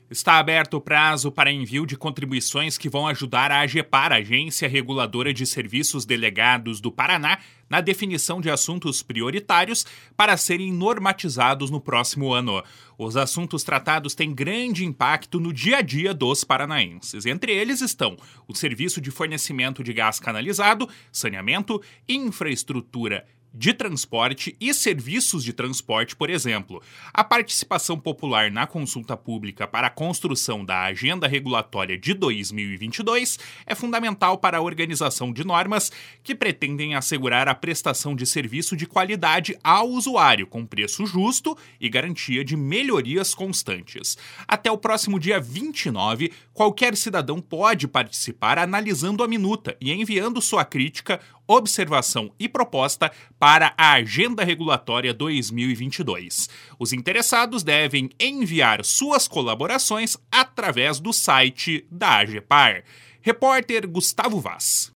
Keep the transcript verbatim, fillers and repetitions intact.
Está aberto o prazo para envio de contribuições que vão ajudar a AGEPAR, Agência Reguladora de Serviços Delegados do Paraná, na definição de assuntos prioritários para serem normatizados no próximo ano. Os assuntos tratados têm grande impacto no dia a dia dos paranaenses. Entre eles estão o serviço de fornecimento de gás canalizado, saneamento, infraestrutura de transporte e serviços de transporte, por exemplo. A participação popular na consulta pública para a construção da Agenda Regulatória de dois mil e vinte e dois é fundamental para a organização de normas que pretendem assegurar a prestação de serviço de qualidade ao usuário, com preço justo e garantia de melhorias constantes. Até o próximo dia vinte e nove, qualquer cidadão pode participar analisando a minuta e enviando sua crítica, observação e proposta para a Agenda Regulatória dois mil e vinte e dois. Os interessados devem enviar suas colaborações através do site da AGEPAR. Repórter Gustavo Vaz.